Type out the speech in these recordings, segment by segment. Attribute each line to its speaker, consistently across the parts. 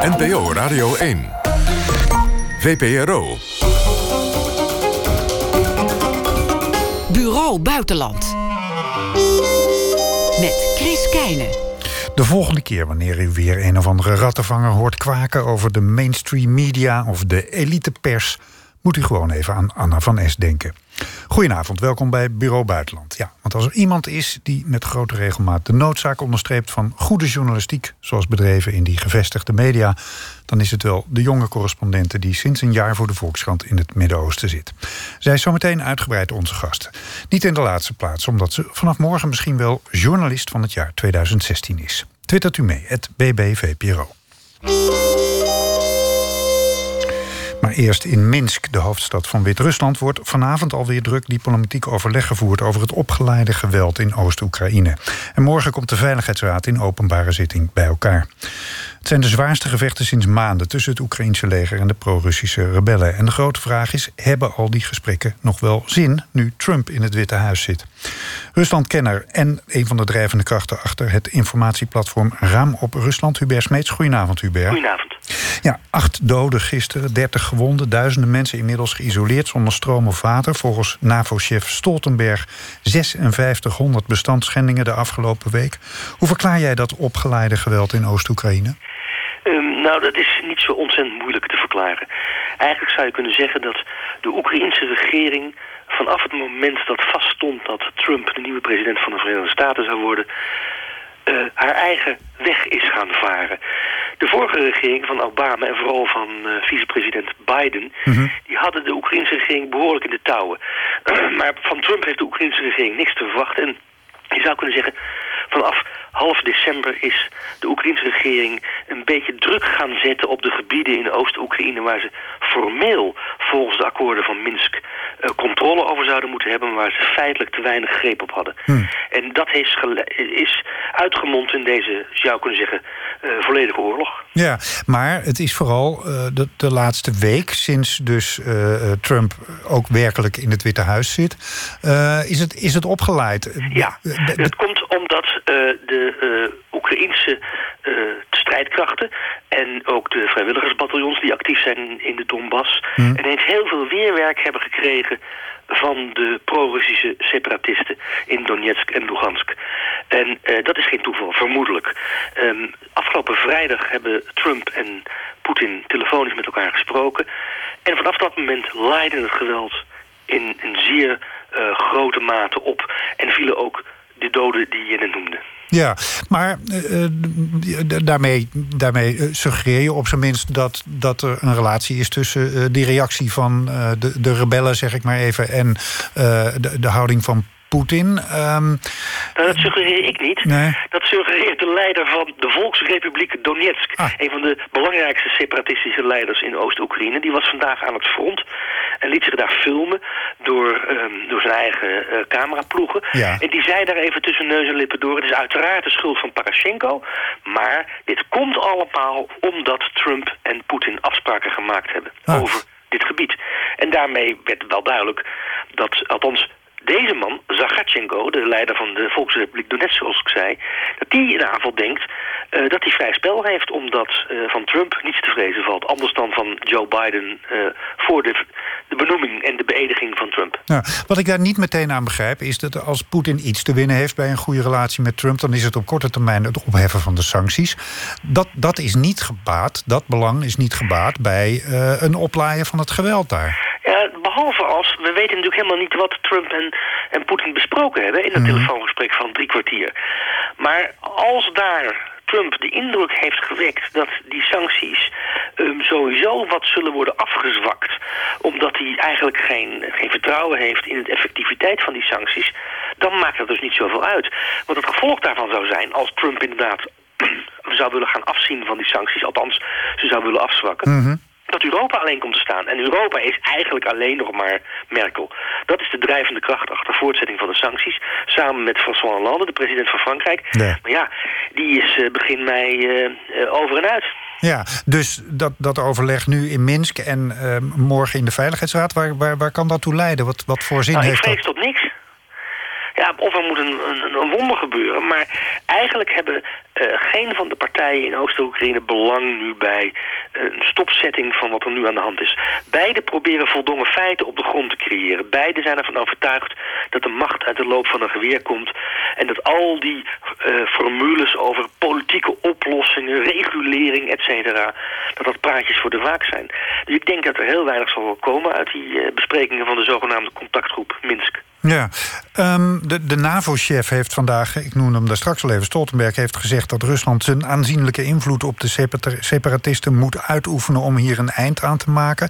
Speaker 1: NPO Radio 1. VPRO.
Speaker 2: Bureau Buitenland. Met Chris Keijne.
Speaker 3: De volgende keer wanneer u weer een of andere rattenvanger hoort kwaken over de mainstream media of de elitepers, moet u gewoon even aan Anna van Es denken. Goedenavond, welkom bij Bureau Buitenland. Ja, want als er iemand is die met grote regelmaat de noodzaak onderstreept van goede journalistiek, zoals bedreven in die gevestigde media, dan is het wel de jonge correspondente die sinds een jaar voor de Volkskrant in het Midden-Oosten zit. Zij is zometeen uitgebreid onze gast. Niet in de laatste plaats, omdat ze vanaf morgen misschien wel journalist van het jaar 2016 is. Twittert u mee, @BBVPRO. Maar eerst in Minsk, de hoofdstad van Wit-Rusland, wordt vanavond alweer druk diplomatiek overleg gevoerd over het opgeleide geweld in Oost-Oekraïne. En morgen komt de Veiligheidsraad in openbare zitting bij elkaar. Het zijn de zwaarste gevechten sinds maanden tussen het Oekraïense leger en de pro-Russische rebellen. En de grote vraag is, hebben al die gesprekken nog wel zin nu Trump in het Witte Huis zit? Ruslandkenner en een van de drijvende krachten achter het informatieplatform Raam op Rusland, Hubert Smeets. Goedenavond, Hubert.
Speaker 4: Goedenavond.
Speaker 3: Ja, 8 doden gisteren, 30 gewonden, duizenden mensen inmiddels geïsoleerd zonder stroom of water. Volgens NAVO-chef Stoltenberg 5600 bestandsschendingen de afgelopen week. Hoe verklaar jij dat opgeleide geweld in Oost-Oekraïne?
Speaker 4: Nou, dat is niet zo ontzettend moeilijk te verklaren. Eigenlijk zou je kunnen zeggen dat de Oekraïense regering vanaf het moment dat vaststond dat Trump de nieuwe president van de Verenigde Staten zou worden, haar eigen weg is gaan varen. De vorige regering van Obama en vooral van vicepresident Biden, die hadden de Oekraïnse regering behoorlijk in de touwen. Maar van Trump heeft de Oekraïnse regering niks te verwachten. En je zou kunnen zeggen, vanaf half december is de Oekraïnse regering een beetje druk gaan zetten op de gebieden in Oost-Oekraïne waar ze formeel volgens de akkoorden van Minsk controle over zouden moeten hebben, maar waar ze feitelijk te weinig greep op hadden. En dat is uitgemond in deze, je zou kunnen zeggen, volledige oorlog.
Speaker 3: Ja, maar het is vooral de laatste week, sinds dus Trump ook werkelijk in het Witte Huis zit, is het opgeleid?
Speaker 4: Ja, het komt omdat de Oekraïense strijdkrachten en ook de vrijwilligersbataljons die actief zijn in de Donbass ineens heel veel weerwerk hebben gekregen van de pro-Russische separatisten in Donetsk en Lugansk. En dat is geen toeval, vermoedelijk. Afgelopen vrijdag hebben Trump en Poetin telefonisch met elkaar gesproken. En vanaf dat moment leidde het geweld in een zeer grote mate op. En vielen ook de doden die je net noemde.
Speaker 3: Ja, maar daarmee suggereer je op zijn minst dat er een relatie is tussen die reactie van de rebellen, zeg ik maar even, en de houding van Poetin.
Speaker 4: Nou, dat suggereer ik niet.
Speaker 3: Nee.
Speaker 4: Dat suggereert de leider van de Volksrepubliek Donetsk. Een van de belangrijkste separatistische leiders in Oost-Oekraïne. Die was vandaag aan het front en liet zich daar filmen door zijn eigen cameraploegen. Ja. En die zei daar even tussen neus en lippen door: het is uiteraard de schuld van Poroshenko, maar dit komt allemaal omdat Trump en Poetin afspraken gemaakt hebben over dit gebied. En daarmee werd wel duidelijk dat, althans deze man, Zagatchenko, de leider van de Volksrepubliek Donetsk, zoals ik zei, dat die in de aanval denkt dat hij vrij spel heeft, omdat van Trump niets te vrezen valt. Anders dan van Joe Biden voor de benoeming en de beëdiging van Trump.
Speaker 3: Nou, wat ik daar niet meteen aan begrijp is dat als Poetin iets te winnen heeft bij een goede relatie met Trump, dan is het op korte termijn het opheffen van de sancties. Dat is niet gebaat, dat belang is niet gebaat bij een oplaaien van het geweld daar.
Speaker 4: Ja, behalve als, we weten natuurlijk helemaal niet wat Trump en Poetin besproken hebben in een telefoongesprek van 3 kwartier. Maar als daar Trump de indruk heeft gewekt dat die sancties sowieso wat zullen worden afgezwakt, omdat hij eigenlijk geen vertrouwen heeft in de effectiviteit van die sancties, dan maakt dat dus niet zoveel uit. Want het gevolg daarvan zou zijn, als Trump inderdaad zou willen gaan afzien van die sancties, althans ze zou willen afzwakken, dat Europa alleen komt te staan. En Europa is eigenlijk alleen nog maar Merkel. Dat is de drijvende kracht achter voortzetting van de sancties. Samen met François Hollande, de president van Frankrijk. Nee. Maar ja, die is begin mei over en uit.
Speaker 3: Ja, dus dat overleg nu in Minsk en morgen in de Veiligheidsraad, waar kan dat toe leiden? Wat voor zin heeft dat?
Speaker 4: Ik vrees tot niks. Ja, of er moet een wonder gebeuren. Maar eigenlijk hebben geen van de partijen in Oost-Oekraïne belang nu bij een stopzetting van wat er nu aan de hand is. Beide proberen voldongen feiten op de grond te creëren. Beide zijn ervan overtuigd dat de macht uit de loop van een geweer komt. En dat al die formules over politieke oplossingen, regulering, et cetera, dat praatjes voor de vaak zijn. Dus ik denk dat er heel weinig zal komen uit die besprekingen van de zogenaamde contactgroep Minsk.
Speaker 3: Ja, de NAVO-chef heeft vandaag, ik noemde hem daar straks al even, Stoltenberg heeft gezegd dat Rusland zijn aanzienlijke invloed op de separatisten moet uitoefenen om hier een eind aan te maken.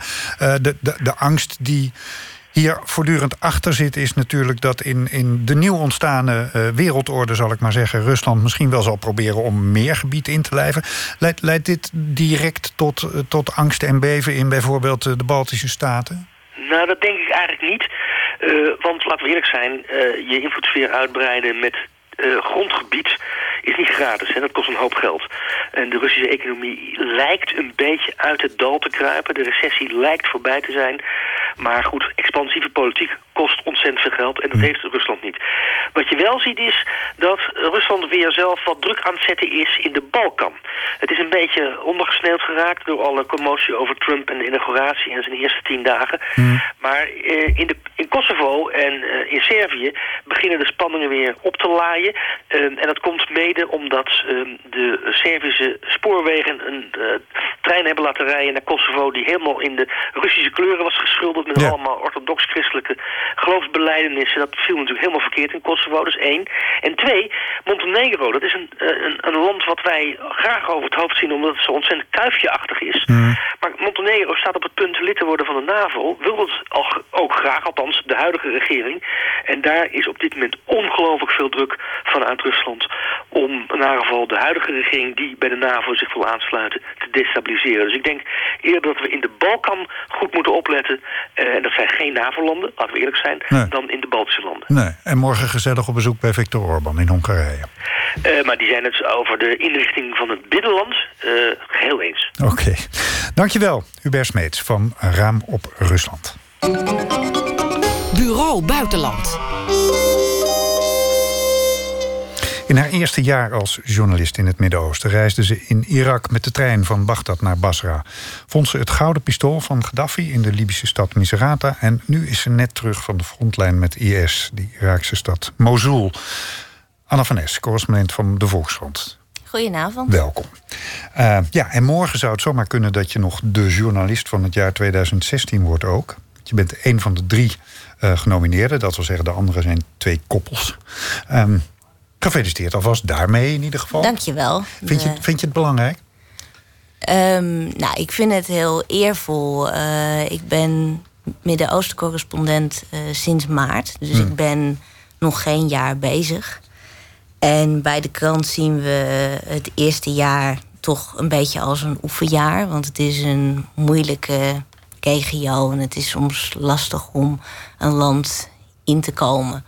Speaker 3: De angst die hier voortdurend achter zit is natuurlijk dat in de nieuw ontstane wereldorde, zal ik maar zeggen, Rusland misschien wel zal proberen om meer gebied in te lijven. Leidt dit direct tot angst en beven in bijvoorbeeld de Baltische Staten?
Speaker 4: Nou, dat denk ik eigenlijk niet. Want laten we eerlijk zijn, je invloedssfeer uitbreiden met grondgebied is niet gratis. Hè? Dat kost een hoop geld. En de Russische economie lijkt een beetje uit het dal te kruipen. De recessie lijkt voorbij te zijn. Maar goed, expansieve politiek kost ontzettend veel geld. En dat heeft Rusland niet. Wat je wel ziet is dat Rusland weer zelf wat druk aan het zetten is in de Balkan. Het is een beetje ondergesneeuwd geraakt door alle commotie over Trump en de inauguratie en zijn eerste 10 dagen. Maar in Kosovo en in Servië beginnen de spanningen weer op te laaien. En dat komt mede omdat de Servische spoorwegen een trein hebben laten rijden naar Kosovo die helemaal in de Russische kleuren was geschilderd met allemaal orthodox-christelijke geloofsbelijdenissen. Dat viel natuurlijk helemaal verkeerd in Kosovo, dat is 1. En 2, Montenegro, dat is een land wat wij graag over het hoofd zien omdat het zo ontzettend kuifjeachtig is. Maar Montenegro staat op het punt lid te worden van de NAVO, wil het ook graag, althans de huidige regering. En daar is op dit moment ongelooflijk veel druk vanuit Rusland om in ieder geval de huidige regering die bij de NAVO zich wil aansluiten te destabiliseren. Dus ik denk eerder dat we in de Balkan goed moeten opletten. En dat zijn geen NAVO-landen, laten we eerlijk zijn, dan in de Baltische landen.
Speaker 3: Nee. En morgen gezellig op bezoek bij Viktor Orbán in Hongarije.
Speaker 4: Maar die zijn het over de inrichting van het binnenland geheel eens.
Speaker 3: Oké. Dankjewel, Hubert Smeets van Raam op Rusland.
Speaker 2: Bureau Buitenland.
Speaker 3: In haar eerste jaar als journalist in het Midden-Oosten reisde ze in Irak met de trein van Bagdad naar Basra. Vond ze het gouden pistool van Gaddafi in de Libische stad Misrata en nu is ze net terug van de frontlijn met IS, die Iraakse stad Mosul. Anna van Es, correspondent van de Volkskrant.
Speaker 1: Goedenavond.
Speaker 3: Welkom. En morgen zou het zomaar kunnen dat je nog de journalist van het jaar 2016 wordt ook. Je bent een van de 3 genomineerden, dat wil zeggen de andere zijn 2 koppels. Gefeliciteerd alvast daarmee in ieder geval.
Speaker 1: Dankjewel.
Speaker 3: Vind je het belangrijk?
Speaker 1: Ik vind het heel eervol. Ik ben Midden-Oosten correspondent sinds maart. Dus ik ben nog geen jaar bezig. En bij de krant zien we het eerste jaar toch een beetje als een oefenjaar. Want het is een moeilijke regio en het is soms lastig om een land in te komen.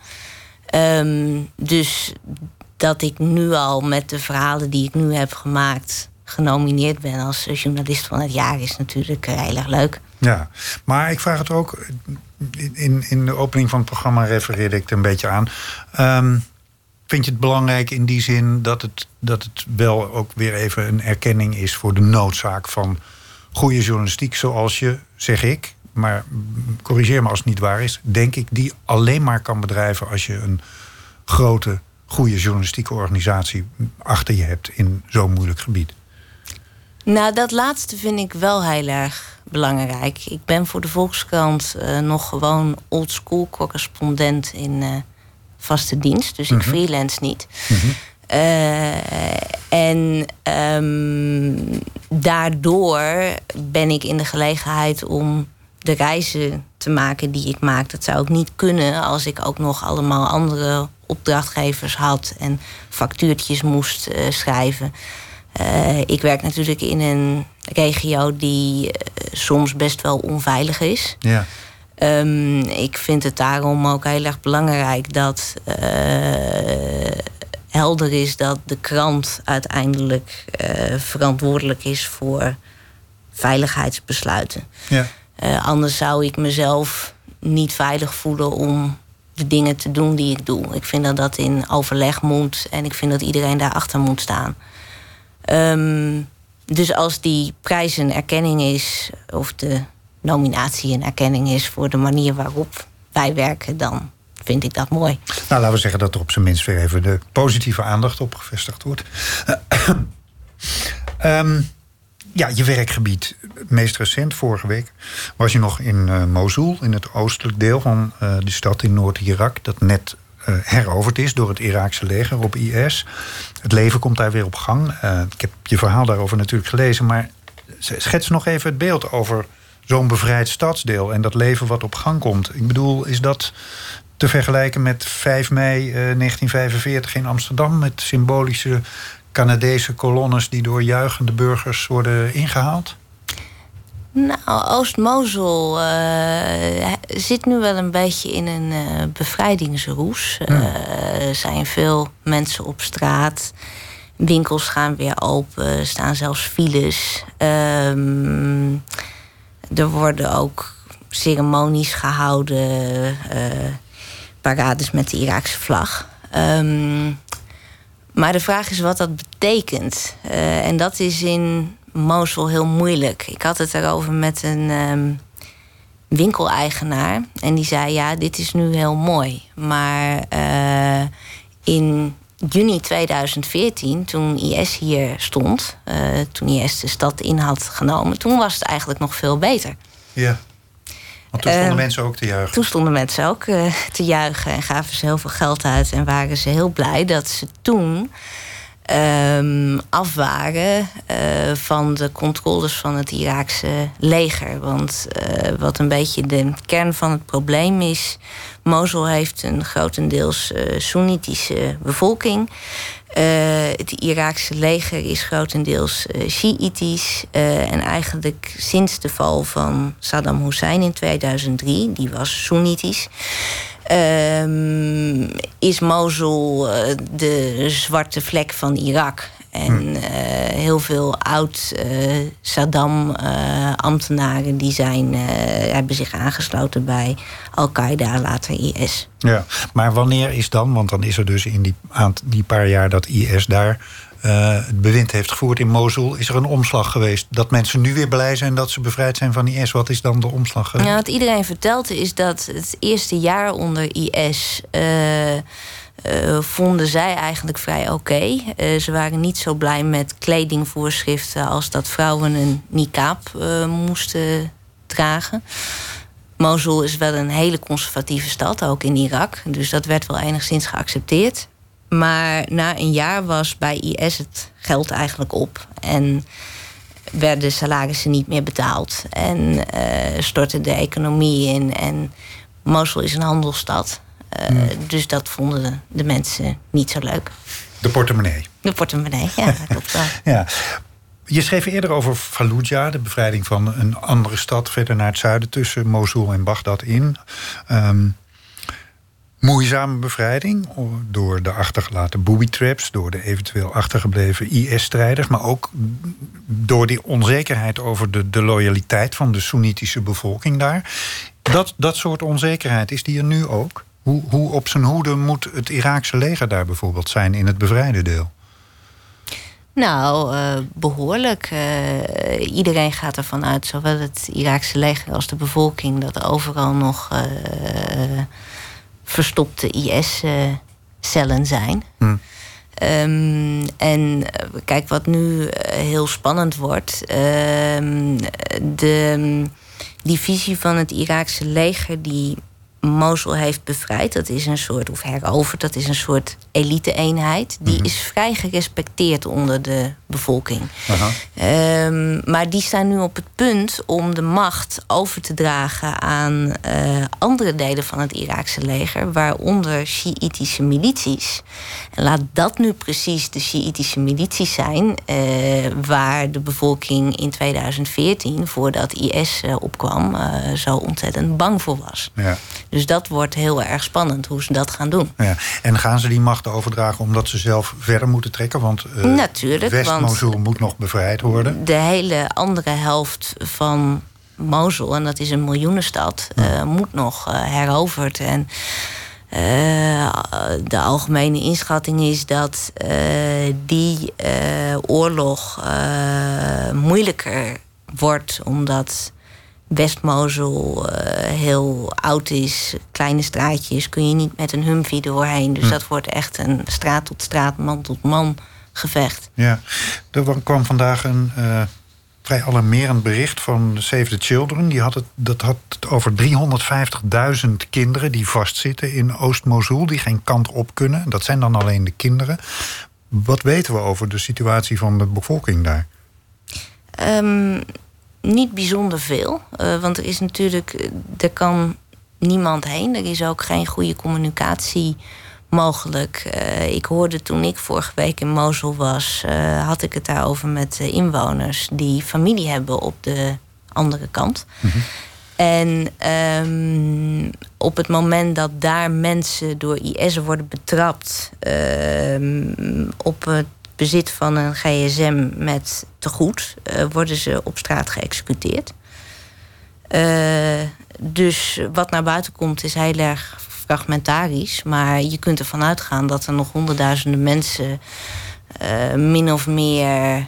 Speaker 1: Dus dat ik nu al met de verhalen die ik nu heb gemaakt genomineerd ben als journalist van het jaar is natuurlijk heel erg leuk.
Speaker 3: Ja, maar ik vraag het ook, in de opening van het programma refereerde ik er een beetje aan. Vind je het belangrijk in die zin dat het wel ook weer even een erkenning is voor de noodzaak van goede journalistiek zoals je, zeg ik, maar corrigeer me als het niet waar is, denk ik, die alleen maar kan bedrijven als je een grote, goede journalistieke organisatie achter je hebt in zo'n moeilijk gebied?
Speaker 1: Nou, dat laatste vind ik wel heel erg belangrijk. Ik ben voor de Volkskrant nog gewoon oldschool correspondent in vaste dienst. Dus ik freelance niet. Daardoor ben ik in de gelegenheid om de reizen te maken die ik maak. Dat zou ik niet kunnen als ik ook nog allemaal andere opdrachtgevers had en factuurtjes moest schrijven. Ik werk natuurlijk in een regio die soms best wel onveilig is. Ja. Ik vind het daarom ook heel erg belangrijk dat helder is dat de krant uiteindelijk verantwoordelijk is voor veiligheidsbesluiten. Ja. Anders zou ik mezelf niet veilig voelen om de dingen te doen die ik doe. Ik vind dat dat in overleg moet en ik vind dat iedereen daarachter moet staan. Dus als die prijs een erkenning is, of de nominatie een erkenning is voor de manier waarop wij werken, dan vind ik dat mooi.
Speaker 3: Nou, laten we zeggen dat er op zijn minst weer even de positieve aandacht op gevestigd wordt. Ja, je werkgebied. Meest recent, vorige week, was je nog in Mosul, in het oostelijk deel van de stad in Noord-Irak, dat net heroverd is door het Iraakse leger op IS. Het leven komt daar weer op gang. Ik heb je verhaal daarover natuurlijk gelezen, maar schets nog even het beeld over zo'n bevrijd stadsdeel en dat leven wat op gang komt. Ik bedoel, is dat te vergelijken met 5 mei 1945 in Amsterdam, met symbolische Canadese kolonnes die door juichende burgers worden ingehaald?
Speaker 1: Nou, Oost-Mosul zit nu wel een beetje in een bevrijdingsroes. Er zijn veel mensen op straat. Winkels gaan weer open, staan zelfs files. Er worden ook ceremonies gehouden, parades met de Iraakse vlag. Maar de vraag is wat dat betekent. En dat is in Mosul heel moeilijk. Ik had het erover met een winkeleigenaar. En die zei, ja, dit is nu heel mooi. Maar in juni 2014, toen IS hier stond, toen IS de stad in had genomen, toen was het eigenlijk nog veel beter.
Speaker 3: Ja. Want toen stonden mensen ook te juichen.
Speaker 1: Toen stonden mensen ook te juichen en gaven ze heel veel geld uit. En waren ze heel blij dat ze toen af waren van de controles van het Iraakse leger. Want wat een beetje de kern van het probleem is, Mosul heeft een grotendeels Soenitische bevolking. Het Iraakse leger is grotendeels Sjiïtisch. En eigenlijk sinds de val van Saddam Hussein in 2003, die was Soenitisch, is Mosul de zwarte vlek van Irak. En heel veel oud-Saddam-ambtenaren die hebben zich aangesloten bij Al-Qaeda, later IS.
Speaker 3: Ja, maar wanneer is dan, want dan is er dus in die paar jaar dat IS daar het bewind heeft gevoerd in Mosul, is er een omslag geweest dat mensen nu weer blij zijn dat ze bevrijd zijn van IS. Wat is dan de omslag geweest?
Speaker 1: Ja, wat iedereen vertelt is dat het eerste jaar onder IS vonden zij eigenlijk vrij oké. Ze waren niet zo blij met kledingvoorschriften als dat vrouwen een niqab moesten dragen. Mosul is wel een hele conservatieve stad, ook in Irak. Dus dat werd wel enigszins geaccepteerd. Maar na een jaar was bij IS het geld eigenlijk op. En werden salarissen niet meer betaald. En stortte de economie in. En Mosul is een handelsstad. Dus dat vonden de mensen niet zo leuk.
Speaker 3: De portemonnee.
Speaker 1: De portemonnee, ja, dat klopt wel.
Speaker 3: Ja. Je schreef eerder over Fallujah, de bevrijding van een andere stad verder naar het zuiden, tussen Mosul en Bagdad in. Moeizame bevrijding door de achtergelaten booby-traps, door de eventueel achtergebleven IS-strijders, maar ook door die onzekerheid over de loyaliteit van de Soenitische bevolking daar. Dat soort onzekerheid, is die er nu ook? Hoe op zijn hoede moet het Iraakse leger daar bijvoorbeeld zijn in het bevrijde deel?
Speaker 1: Nou, behoorlijk. Iedereen gaat ervan uit, zowel het Iraakse leger als de bevolking, dat overal nog verstopte IS-cellen zijn. En kijk, wat nu heel spannend wordt, de divisie van het Iraakse leger die Mosul heeft bevrijd, dat is een soort, of heroverd, dat is een soort elite-eenheid. Die is vrij gerespecteerd onder de bevolking. Maar die staan nu op het punt om de macht over te dragen aan andere delen van het Iraakse leger, waaronder Sjiïtische milities. En laat dat nu precies de Sjiïtische milities zijn, waar de bevolking in 2014, voordat IS opkwam, zo ontzettend bang voor was. Ja. Dus dat wordt heel erg spannend, hoe ze dat gaan doen. Ja.
Speaker 3: En gaan ze die macht overdragen omdat ze zelf verder moeten trekken? Want West-Mosul moet nog bevrijd worden.
Speaker 1: De hele andere helft van Mosul, en dat is een miljoenenstad, moet nog heroverd. En De algemene inschatting is dat die oorlog moeilijker wordt, omdat West-Mosul heel oud is, kleine straatjes, kun je niet met een Humvee doorheen. Dus dat wordt echt een straat tot straat, man tot man gevecht.
Speaker 3: Ja, er kwam vandaag een vrij alarmerend bericht van Save the Children. Dat had het over 350.000 kinderen die vastzitten in Oost-Mosul, die geen kant op kunnen. Dat zijn dan alleen de kinderen. Wat weten we over de situatie van de bevolking daar?
Speaker 1: Niet bijzonder veel. Want er is natuurlijk, er kan niemand heen. Er is ook geen goede communicatie mogelijk. Ik hoorde toen ik vorige week in Mosul was, had ik het daarover met inwoners die familie hebben op de andere kant. Mm-hmm. En op het moment dat daar mensen door IS worden betrapt op het bezit van een gsm met tegoed, worden ze op straat geëxecuteerd. Dus wat naar buiten komt is heel erg fragmentarisch, maar je kunt ervan uitgaan dat er nog honderdduizenden mensen min of meer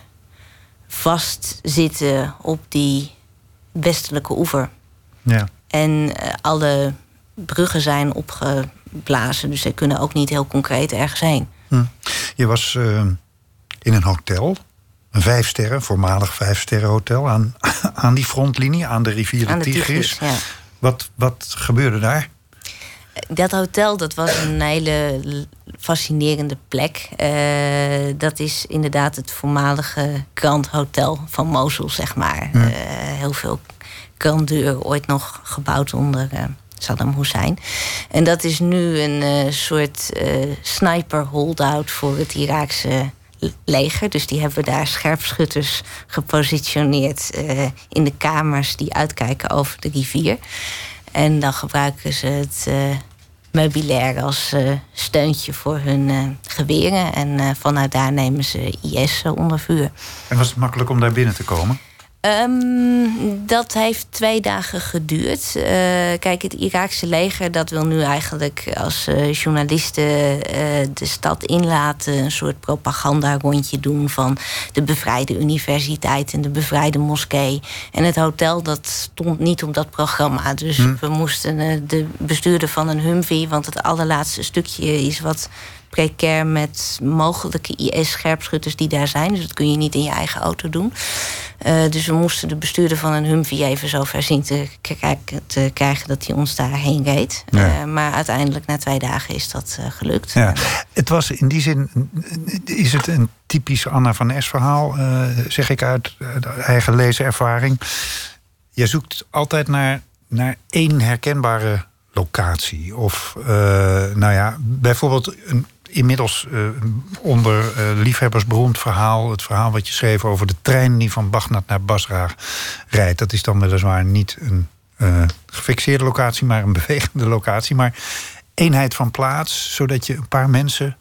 Speaker 1: vastzitten op die westelijke oever. Ja. En alle bruggen zijn opgeblazen, dus ze kunnen ook niet heel concreet ergens heen.
Speaker 3: Je was in een hotel, een 5-sterren, voormalig 5-sterren hotel, aan die frontlinie, aan de rivier de Tigris. Ja. Wat gebeurde daar?
Speaker 1: Dat hotel, dat was een hele fascinerende plek. Dat is inderdaad het voormalige Grand Hotel van Mosul, zeg maar. Heel veel grandeur, ooit nog gebouwd onder Saddam Hussein. En dat is nu een soort sniper-holdout voor het Iraakse leger. Dus die hebben daar scherpschutters gepositioneerd in de kamers die uitkijken over de rivier. En dan gebruiken ze het meubilair als steuntje voor hun geweren. En vanuit daar nemen ze IS onder vuur.
Speaker 3: En was het makkelijk om daar binnen te komen?
Speaker 1: Dat heeft 2 dagen geduurd. Kijk, het Iraakse leger dat wil nu eigenlijk als journalisten de stad inlaten, een soort propaganda-rondje doen van de bevrijde universiteit en de bevrijde moskee. En het hotel dat stond niet op dat programma. Dus we moesten de bestuurder van een Humvee, want het allerlaatste stukje is wat precair met mogelijke IS-scherpschutters die daar zijn. Dus dat kun je niet in je eigen auto doen. Dus we moesten de bestuurder van een Humvee even zover zien te krijgen dat hij ons daarheen reed. Ja. Maar uiteindelijk na 2 dagen is dat gelukt.
Speaker 3: Ja. Het was in die zin, is het een typisch Anna van Es verhaal, zeg ik uit eigen lezenervaring. Je zoekt altijd naar één herkenbare locatie. Of bijvoorbeeld een inmiddels onder liefhebbers beroemd verhaal. Het verhaal wat je schreef over de trein die van Bagdad naar Basra rijdt. Dat is dan weliswaar niet een gefixeerde locatie, maar een bewegende locatie. Maar eenheid van plaats, zodat je een paar mensen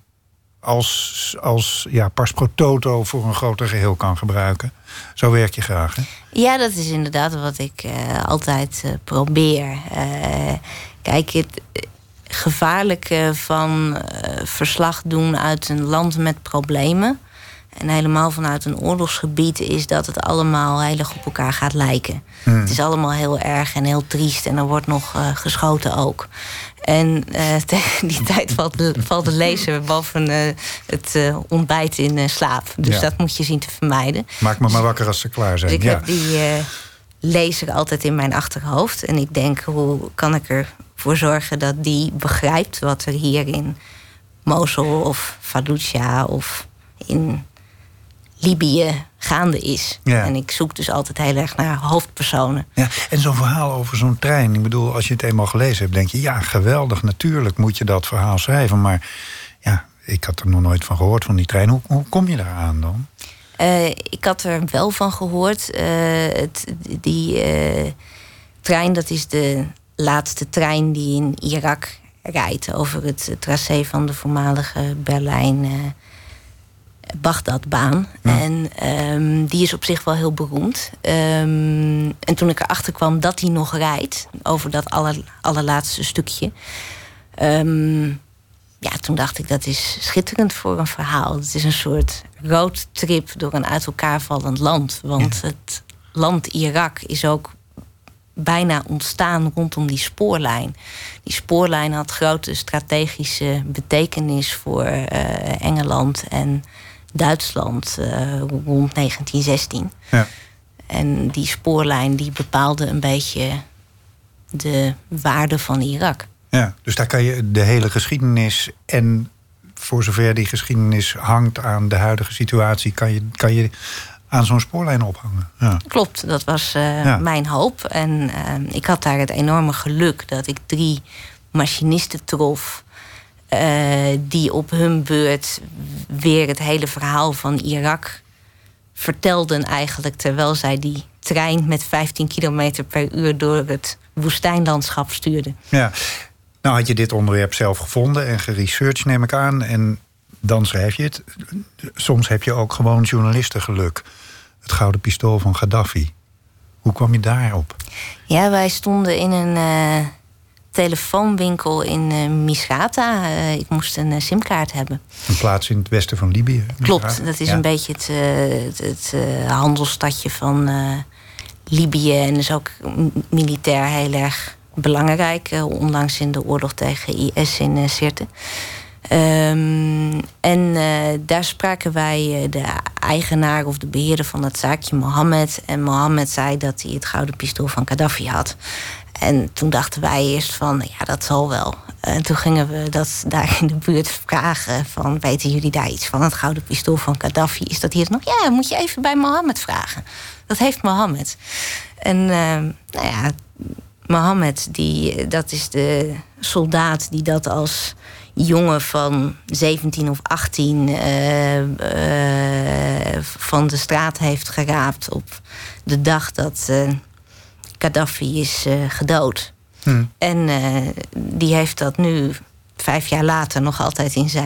Speaker 3: als pars pro toto voor een groter geheel kan gebruiken. Zo werk je graag, hè?
Speaker 1: Ja, dat is inderdaad wat ik altijd probeer. Kijk, het gevaarlijke van verslag doen uit een land met problemen, en helemaal vanuit een oorlogsgebied, is dat het allemaal heel erg op elkaar gaat lijken. Het is allemaal heel erg en heel triest en er wordt nog geschoten ook. En tegen die tijd valt de lezer boven het ontbijt in slaap. Dus dat moet je zien te vermijden.
Speaker 3: Maak me maar wakker als ze klaar zijn.
Speaker 1: Dus ik heb die lezer altijd in mijn achterhoofd. En ik denk, hoe kan ik ervoor zorgen dat die begrijpt wat er hier in Mosul of Fallujah of in Libië gaande is. Ja. En ik zoek dus altijd heel erg naar hoofdpersonen.
Speaker 3: Ja, en zo'n verhaal over zo'n trein. Ik bedoel, als je het eenmaal gelezen hebt, denk je, ja, geweldig, natuurlijk moet je dat verhaal schrijven. Maar ja, ik had er nog nooit van gehoord, van die trein. Hoe kom je daar aan dan?
Speaker 1: Ik had er wel van gehoord. Die trein, dat is de laatste trein die in Irak rijdt over het tracé van de voormalige Berlijn-Bagdadbaan. Ja. En die is op zich wel heel beroemd. En toen ik erachter kwam dat die nog rijdt, over dat allerlaatste stukje, Toen dacht ik, dat is schitterend voor een verhaal. Het is een soort roadtrip door een uit elkaar vallend land. Want het land Irak is ook bijna ontstaan rondom die spoorlijn. Die spoorlijn had grote strategische betekenis voor Engeland en Duitsland rond 1916. Ja. En die spoorlijn die bepaalde een beetje de waarde van Irak.
Speaker 3: Ja, dus daar kan je de hele geschiedenis en voor zover die geschiedenis hangt aan de huidige situatie, kan je aan zo'n spoorlijn ophangen. Ja.
Speaker 1: Klopt, dat was mijn hoop. En ik had daar het enorme geluk dat ik 3 machinisten trof die op hun beurt weer het hele verhaal van Irak vertelden eigenlijk, terwijl zij die trein met 15 kilometer per uur door het woestijnlandschap stuurden.
Speaker 3: Ja. Nou had je dit onderwerp zelf gevonden en geresearched, neem ik aan. En dan schrijf je het. Soms heb je ook gewoon journalistengeluk. Het gouden pistool van Gaddafi. Hoe kwam je daarop?
Speaker 1: Ja, wij stonden in een telefoonwinkel in Misrata. Ik moest een simkaart hebben.
Speaker 3: Een plaats in het westen van Libië. Misrata.
Speaker 1: Klopt, dat is een beetje het handelsstadje van Libië. En is ook militair heel erg belangrijk. Onlangs in de oorlog tegen IS in Sirte. Daar spraken wij de eigenaar of de beheerder van het zaakje, Mohammed. En Mohammed zei dat hij het gouden pistool van Gaddafi had. En toen dachten wij eerst van, ja, dat zal wel. En toen gingen we dat daar in de buurt vragen van, weten jullie daar iets van? Het gouden pistool van Gaddafi, is dat hier nog? Ja, moet je even bij Mohammed vragen. Dat heeft Mohammed. En Mohammed, dat is de soldaat die dat als jongen van 17 of 18 van de straat heeft geraapt op de dag dat Gaddafi is gedood. En die heeft dat nu 5 jaar later nog altijd in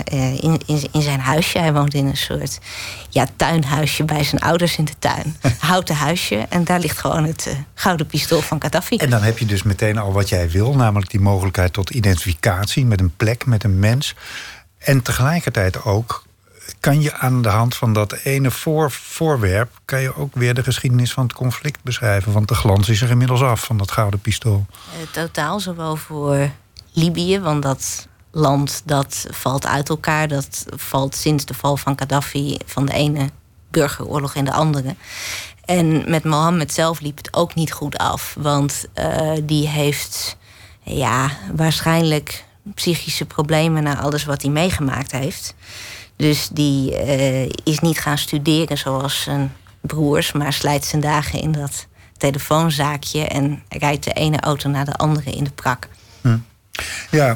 Speaker 1: zijn huisje. Hij woont in een soort tuinhuisje bij zijn ouders in de tuin. Houten huisje. En daar ligt gewoon het gouden pistool van Gaddafi.
Speaker 3: En dan heb je dus meteen al wat jij wil. Namelijk die mogelijkheid tot identificatie met een plek, met een mens. En tegelijkertijd ook kan je aan de hand van dat ene voorwerp kan je ook weer de geschiedenis van het conflict beschrijven. Want de glans is er inmiddels af van dat gouden pistool.
Speaker 1: Totaal, zowel voor Libië, want dat land dat valt uit elkaar. Dat valt sinds de val van Gaddafi van de ene burgeroorlog in de andere. En met Mohammed zelf liep het ook niet goed af. Want die heeft waarschijnlijk psychische problemen na alles wat hij meegemaakt heeft. Dus die is niet gaan studeren zoals zijn broers, maar slijt zijn dagen in dat telefoonzaakje en rijdt de ene auto naar de andere in de prak.
Speaker 3: Ja,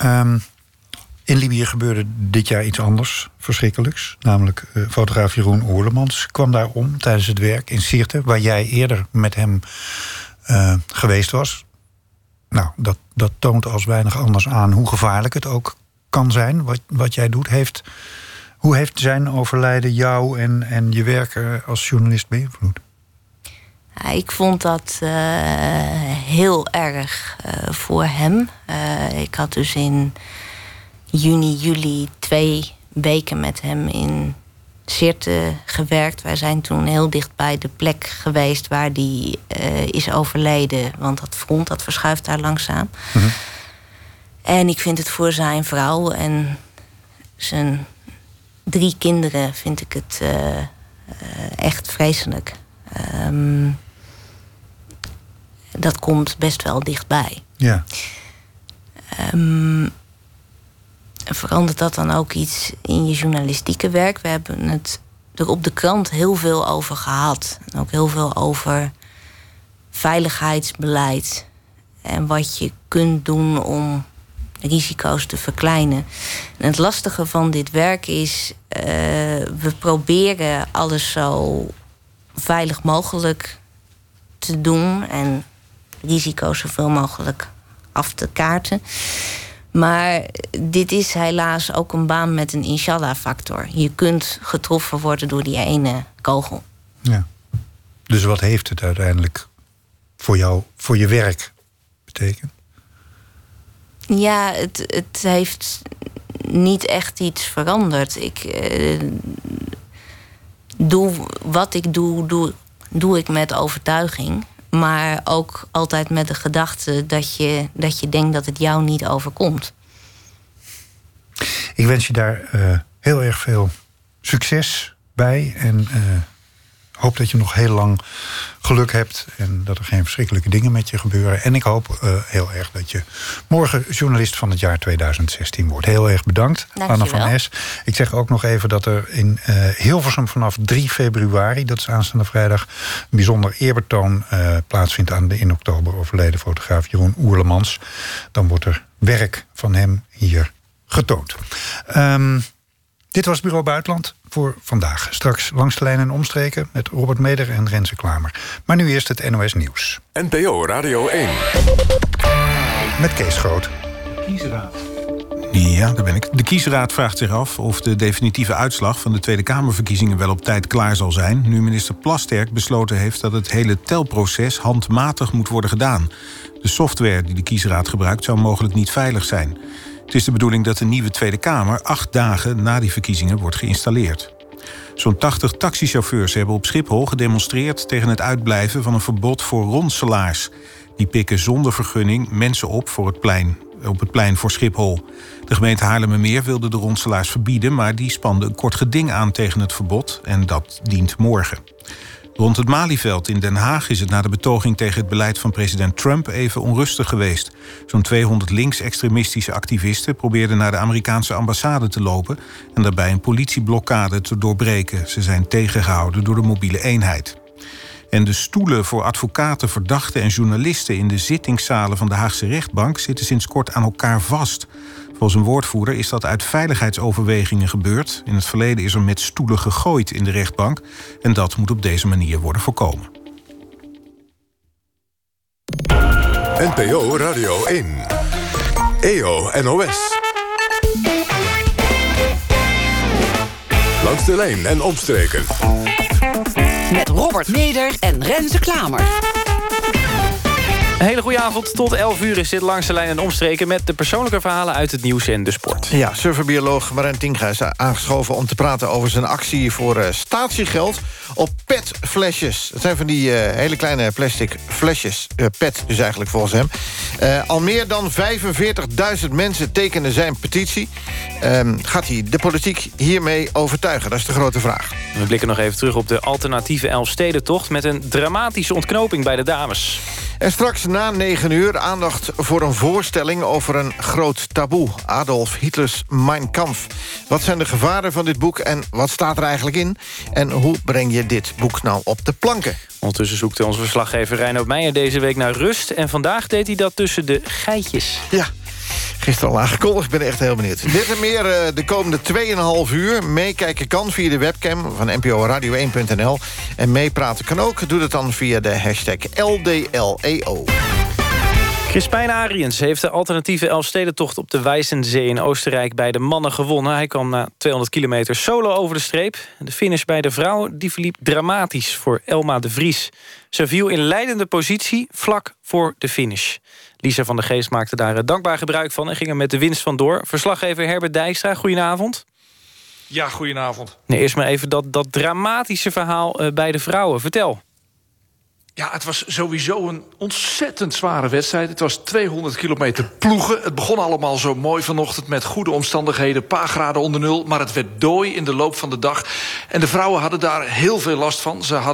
Speaker 3: in Libië gebeurde dit jaar iets anders, verschrikkelijks. Namelijk fotograaf Jeroen Oerlemans kwam daar om tijdens het werk in Sirte, waar jij eerder met hem geweest was. Nou, dat toont als weinig anders aan hoe gevaarlijk het ook kan zijn, wat jij doet. Hoe heeft zijn overlijden jou en je werk als journalist beïnvloed?
Speaker 1: Ja, ik vond dat heel erg voor hem. Ik had dus in juni, juli 2 weken met hem in Sirte gewerkt. Wij zijn toen heel dicht bij de plek geweest waar hij is overleden. Want dat front, dat verschuift daar langzaam. Mm-hmm. En ik vind het voor zijn vrouw en zijn 3 kinderen vind ik het echt vreselijk. Dat komt best wel dichtbij.
Speaker 3: Ja.
Speaker 1: Verandert dat dan ook iets in je journalistieke werk? We hebben het er op de krant heel veel over gehad. En ook heel veel over veiligheidsbeleid. En wat je kunt doen om risico's te verkleinen. En het lastige van dit werk is, we proberen alles zo veilig mogelijk te doen en risico's zoveel mogelijk af te kaarten. Maar dit is helaas ook een baan met een inshallah-factor. Je kunt getroffen worden door die ene kogel.
Speaker 3: Ja. Dus wat heeft het uiteindelijk voor jou, voor je werk betekend?
Speaker 1: Ja, het heeft niet echt iets veranderd. Ik doe wat ik doe ik met overtuiging. Maar ook altijd met de gedachte dat je denkt dat het jou niet overkomt.
Speaker 3: Ik wens je daar heel erg veel succes bij. En hoop dat je nog heel lang geluk hebt. En dat er geen verschrikkelijke dingen met je gebeuren. En ik hoop heel erg dat je morgen journalist van het jaar 2016 wordt. Heel erg bedankt, Anna van Es. Ik zeg ook nog even dat er in Hilversum vanaf 3 februari... dat is aanstaande vrijdag, een bijzonder eerbetoon plaatsvindt aan de in oktober overleden fotograaf Jeroen Oerlemans. Dan wordt er werk van hem hier getoond. Dit was Bureau Buitenland voor vandaag. Straks langs de lijn en omstreken met Robert Meder en Renze Klamer. Maar nu eerst het NOS Nieuws.
Speaker 5: NPO Radio 1.
Speaker 3: Met Kees Groot.
Speaker 6: Kiesraad. Ja, daar ben ik. De kiesraad vraagt zich af of de definitieve uitslag van de Tweede Kamerverkiezingen wel op tijd klaar zal zijn, nu minister Plasterk besloten heeft dat het hele telproces handmatig moet worden gedaan. De software die de kiesraad gebruikt zou mogelijk niet veilig zijn. Het is de bedoeling dat de nieuwe Tweede Kamer 8 dagen na die verkiezingen wordt geïnstalleerd. Zo'n 80 taxichauffeurs hebben op Schiphol gedemonstreerd tegen het uitblijven van een verbod voor ronselaars. Die pikken zonder vergunning mensen op op het plein voor Schiphol. De gemeente Haarlemmermeer wilde de ronselaars verbieden, maar die spande een kort geding aan tegen het verbod en dat dient morgen. Rond het Malieveld in Den Haag is het na de betoging tegen het beleid van president Trump even onrustig geweest. Zo'n 200 linksextremistische activisten probeerden naar de Amerikaanse ambassade te lopen en daarbij een politieblokkade te doorbreken. Ze zijn tegengehouden door de mobiele eenheid. En de stoelen voor advocaten, verdachten en journalisten in de zittingszalen van de Haagse rechtbank zitten sinds kort aan elkaar vast. Volgens een woordvoerder is dat uit veiligheidsoverwegingen gebeurd. In het verleden is er met stoelen gegooid in de rechtbank. En dat moet op deze manier worden voorkomen.
Speaker 5: NPO Radio 1. EO NOS. Langs de lijn en omstreken.
Speaker 2: Met Robert Meder en Renze Klamer.
Speaker 7: Een hele goede avond. Tot 11 uur is dit Langs de Lijn en Omstreken met de persoonlijke verhalen uit het nieuws en de sport.
Speaker 8: Ja, surferbioloog Marijn Tinga is aangeschoven om te praten over zijn actie voor statiegeld op petflesjes. Dat zijn van die hele kleine plastic flesjes. Pet dus eigenlijk volgens hem. Al meer dan 45.000 mensen tekenen zijn petitie. Gaat hij de politiek hiermee overtuigen? Dat is de grote vraag.
Speaker 7: We blikken nog even terug op de alternatieve Elfstedentocht met een dramatische ontknoping bij de dames.
Speaker 8: En straks na 9 uur aandacht voor een voorstelling over een groot taboe. Adolf Hitlers Mein Kampf. Wat zijn de gevaren van dit boek en wat staat er eigenlijk in? En hoe breng je dit boek nou op de planken?
Speaker 7: Ondertussen zoekt onze verslaggever Reinoud Meijer deze week naar rust. En vandaag deed hij dat tussen de geitjes.
Speaker 8: Ja. Gisteren al aangekondigd, ik ben echt heel benieuwd. Dit en meer de komende 2,5 uur. Meekijken kan via de webcam van nporadio1.nl. En meepraten kan ook. Doe dat dan via de hashtag LDLEO.
Speaker 7: Crispijn Ariens heeft de alternatieve Elfstedentocht op de Weissensee in Oostenrijk bij de mannen gewonnen. Hij kwam na 200 kilometer solo over de streep. De finish bij de vrouwen die verliep dramatisch voor Elma de Vries. Ze viel in leidende positie vlak voor de finish. Lisa van der Geest maakte daar dankbaar gebruik van en ging er met de winst vandoor. Verslaggever Herbert Dijkstra, goedenavond.
Speaker 9: Ja, goedenavond.
Speaker 7: Nee, eerst maar even dat dramatische verhaal bij de vrouwen. Vertel.
Speaker 9: Ja, het was sowieso een ontzettend zware wedstrijd. Het was 200 kilometer ploegen. Het begon allemaal zo mooi vanochtend met goede omstandigheden. Een paar graden onder nul, maar het werd dooi in de loop van de dag. En de vrouwen hadden daar heel veel last van. Ze hadden